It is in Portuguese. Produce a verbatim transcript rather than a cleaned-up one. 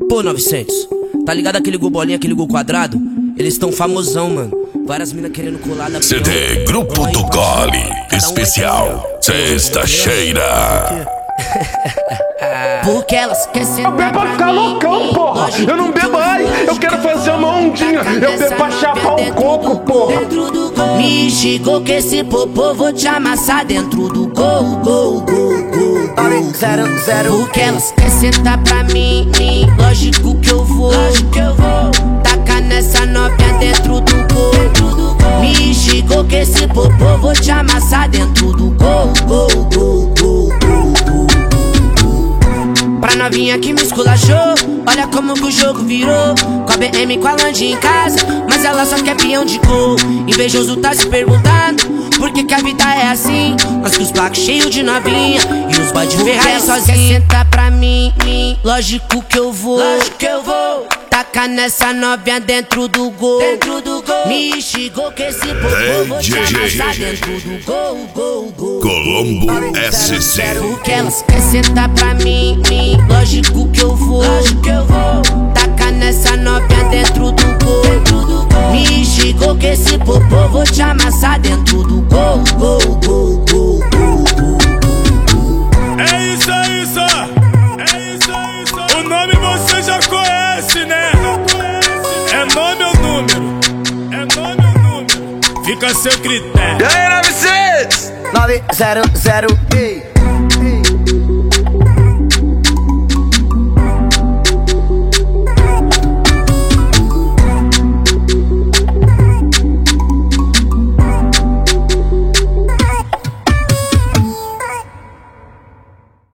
Pô, novecentos, tá ligado aquele gol bolinha, aquele gol quadrado? Eles tão famosão, mano. Várias minas querendo colar da C D Grupo do Gole Especial Sexta Cheira. Porque elas querem sentar. Eu bebo pra ficar loucão, porra. Eu não bebo ai, eu quero fazer uma ondinha. Eu bebo pra chapar o coco, porra. Me chegou que esse popô vou te amassar dentro do gol, gol, gol, gol. Zero, zero. Porque elas querem sentar pra mim. Lógico que eu vou. Tacar nessa novinha dentro do gol. Me chegou que esse popô vou te amassar dentro do gol, gol, gol, gol, gol. Pra novinha que me esculachou, olha como que o jogo virou. Com a B M, com a Land em casa, mas ela só quer peão de gol. Invejoso tá se perguntando por que que a vida é assim. Nós com os placos cheios de novinha e os boy de Ferrari sozinho. Senta pra mim, mim, lógico que eu vou. Lógico que eu vou tacar nessa novinha dentro do gol. Dentro do gol. Me chegou que esse popô vou te amassar dentro do gol, gol, gol. Colombo S C. Porque elas querem sentar pra mim, mim, lógico que eu vou. Lógico que eu vou tacar nessa novinha dentro do gol. Dentro do gol. Me chegou que esse popô vou te amassar dentro do gol, gol, gol, gol, gol, gol. É isso, é isso. É isso, é isso. O nome você já conhece, né? É nome ou número? É nome ou número? Fica a seu critério. E aí, novecentos? nove zero zero.